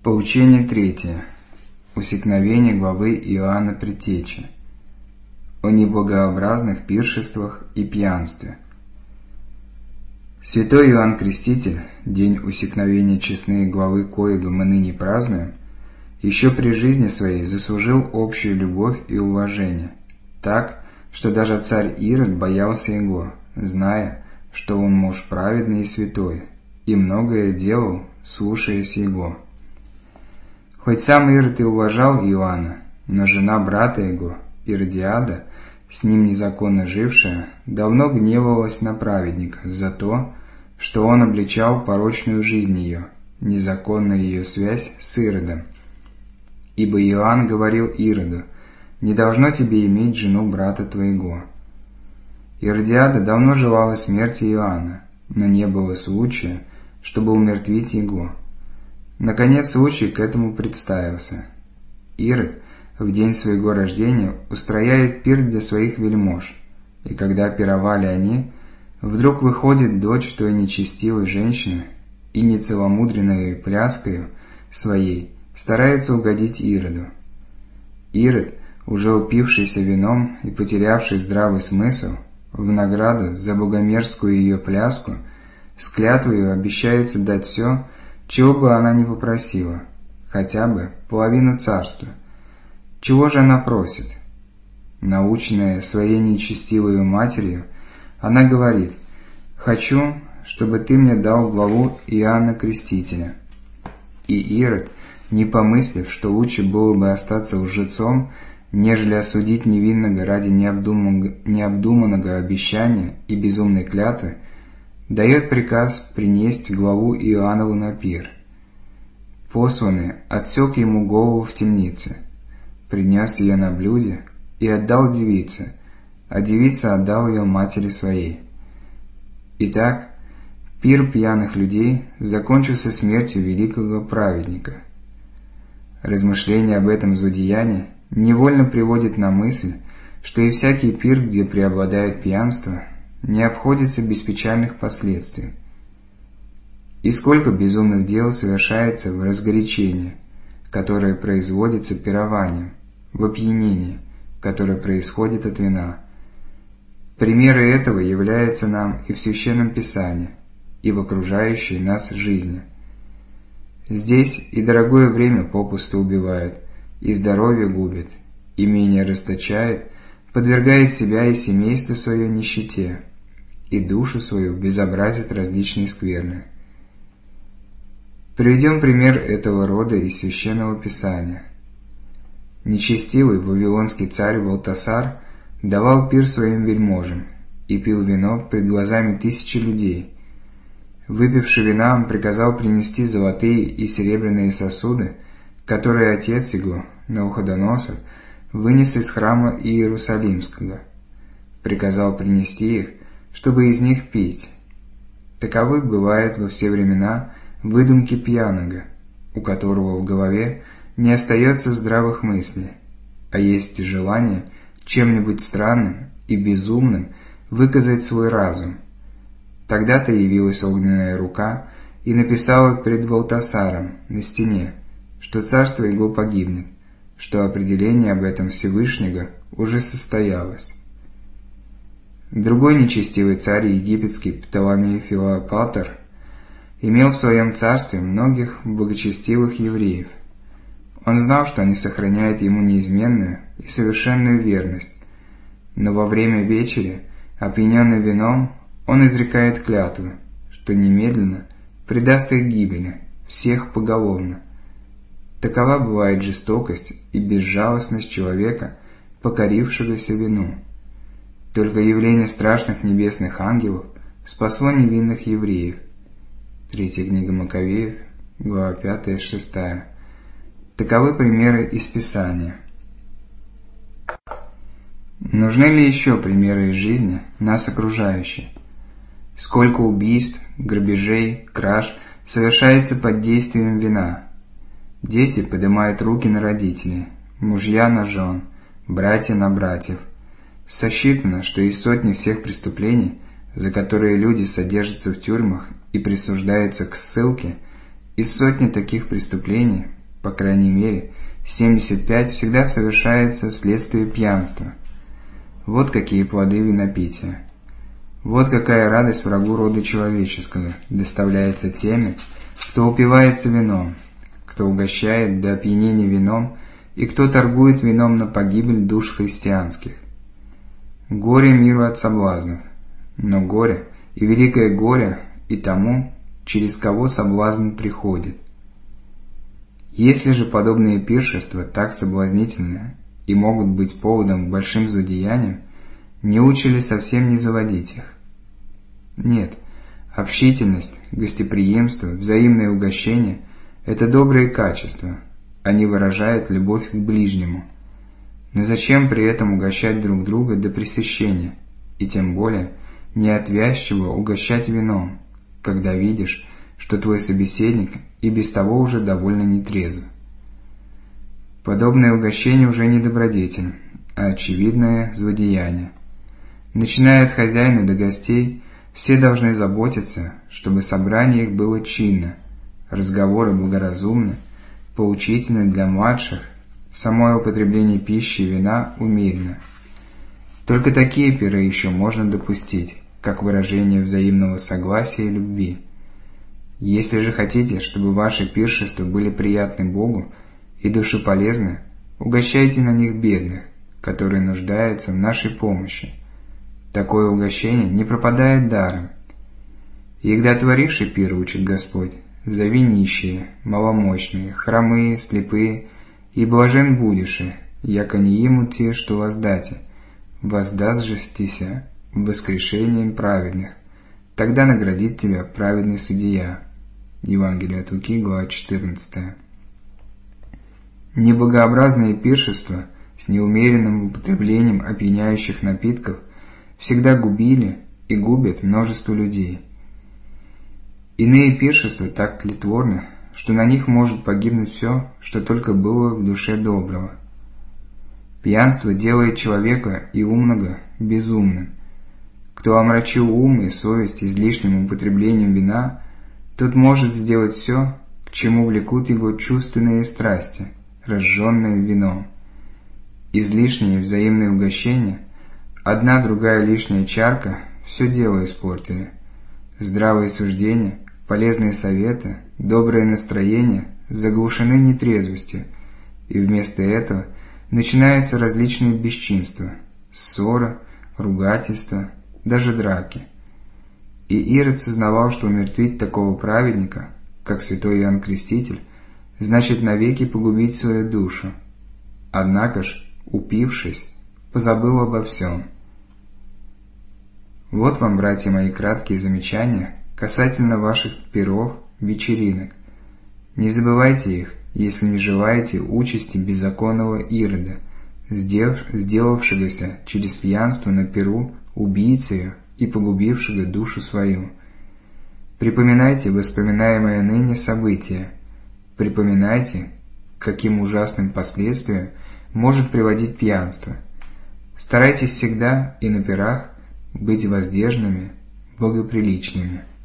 Поучение третье. Усекновение главы Иоанна Предтечи. О неблагообразных пиршествах и пьянстве. Святой Иоанн Креститель, день усекновения честной главы коего мы ныне празднуем, еще при жизни своей заслужил общую любовь и уважение, так, что даже царь Ирод боялся его, зная, что он муж праведный и святой, и многое делал, слушаясь его. Хоть сам Ирод и уважал Иоанна, но жена брата его, Иродиада, с ним незаконно жившая, давно гневалась на праведника за то, что он обличал порочную жизнь ее, незаконную ее связь с Иродом. Ибо Иоанн говорил Ироду: «Не должно тебе иметь жену брата твоего». Иродиада давно желала смерти Иоанна, но не было случая, чтобы умертвить его. Наконец случай к этому представился. Ирод в день своего рождения устрояет пир для своих вельмож, и когда пировали они, вдруг выходит дочь той нечестивой женщины и нецеломудренной пляскою своей старается угодить Ироду. Ирод, уже упившийся вином и потерявший здравый смысл, в награду за богомерзкую ее пляску с клятвою обещается дать все, чего бы она ни попросила, хотя бы половину царства. Чего же она просит? Наученная своей нечестивой матерью, она говорит: «Хочу, чтобы ты мне дал главу Иоанна Крестителя». И Ирод, не помыслив, что лучше было бы остаться лжецом, нежели осудить невинного ради необдуманного обещания и безумной клятвы, дает приказ принести главу Иоаннову на пир. Посланный отсек ему голову в темнице, принес ее на блюде и отдал девице, а девица отдал ее матери своей. Итак, пир пьяных людей закончился смертью великого праведника. Размышление об этом злодеянии невольно приводит на мысль, что и всякий пир, где преобладает пьянство, не обходится без печальных последствий. И сколько безумных дел совершается в разгорячении, которое производится пированием, в опьянении, которое происходит от вина. Примеры этого являются нам и в Священном Писании, и в окружающей нас жизни. Здесь и дорогое время попусту убивает, и здоровье губит, имение расточает, подвергает себя и семейство свое нищете, и душу свою безобразит различные скверны. Приведем пример этого рода из Священного Писания. Нечестивый вавилонский царь Валтасар давал пир своим вельможам и пил вино пред глазами тысячи людей. Выпивши вина, он приказал принести золотые и серебряные сосуды, которые отец его, Навуходоносор, вынес из храма Иерусалимского. Приказал принести их, чтобы из них пить. Таковы бывают во все времена выдумки пьяного, у которого в голове не остается здравых мыслей, а есть желание чем-нибудь странным и безумным выказать свой разум. Тогда-то явилась огненная рука и написала пред Валтасаром на стене, что царство его погибнет, что определение об этом Всевышнего уже состоялось. Другой нечестивый царь египетский Птоломей Филопатор имел в своем царстве многих благочестивых евреев. Он знал, что они сохраняют ему неизменную и совершенную верность, но во время вечери, опьяненный вином, он изрекает клятву, что немедленно предаст их гибели, всех поголовно. Такова бывает жестокость и безжалостность человека, покорившегося вину. Только явление страшных небесных ангелов спасло невинных евреев. Третья книга Маковеев, глава 5-6. Таковы примеры из Писания. Нужны ли еще примеры из жизни нас окружающей? Сколько убийств, грабежей, краж совершается под действием вина. Дети поднимают руки на родителей, мужья на жен, братья на братьев. Сосчитано, что из сотни всех преступлений, за которые люди содержатся в тюрьмах и присуждаются к ссылке, из сотни таких преступлений по крайней мере, 75 всегда совершается вследствие пьянства. Вот какие плоды винопития. Вот какая радость врагу рода человеческого доставляется теми, кто упивается вином, кто угощает до опьянения вином и кто торгует вином на погибель душ христианских. Горе миру от соблазнов, но горе и великое горе и тому, через кого соблазн приходит. Если же подобные пиршества так соблазнительны и могут быть поводом к большим злодеяниям, не лучше ли совсем не заводить их? Нет, общительность, гостеприимство, взаимное угощение – это добрые качества, они выражают любовь к ближнему. Но зачем при этом угощать друг друга до пресыщения, и тем более неотвязчиво угощать вином, когда видишь, что твой собеседник и без того уже довольно нетрезв? Подобное угощение уже не добродетель, а очевидное злодеяние. Начиная от хозяина до гостей, все должны заботиться, чтобы собрание их было чинно, разговоры благоразумны, поучительны для младших, самое употребление пищи и вина умеренно. Только такие пиры еще можно допустить, как выражение взаимного согласия и любви. Если же хотите, чтобы ваши пиршества были приятны Богу и душеполезны, угощайте на них бедных, которые нуждаются в нашей помощи. Такое угощение не пропадает даром. И когда творишь пир, учит Господь, зови нищие, маломощные, хромые, слепые, и блажен будешь, яко не имут те, что воздате, воздаст же стися воскрешением праведных, тогда наградит тебя праведный судья. Евангелие от Луки, глава 14. Неблагообразные пиршества с неумеренным употреблением опьяняющих напитков всегда губили и губят множество людей. Иные пиршества так тлетворны, что на них может погибнуть все, что только было в душе доброго. Пьянство делает человека и умного безумным. Кто омрачил ум и совесть излишним употреблением вина, тот может сделать все, к чему влекут его чувственные страсти, разжженные вином. Излишние взаимные угощения, одна другая лишняя чарка все дело испортили. Здравые суждения, полезные советы, доброе настроение заглушены нетрезвостью, и вместо этого начинаются различные бесчинства, ссоры, ругательства, даже драки. И Ирод сознавал, что умертвить такого праведника, как святой Иоанн Креститель, значит навеки погубить свою душу. Однако ж, упившись, позабыл обо всем. Вот вам, братья мои, краткие замечания касательно ваших пиров, вечеринок. Не забывайте их, если не желаете участи беззаконного Ирода, сделавшегося через пьянство на пиру убийцею и погубившего душу свою. Припоминайте воспоминаемое ныне событие. Припоминайте, к каким ужасным последствиям может приводить пьянство. Старайтесь всегда и на пирах быть воздержанными, богоприличными.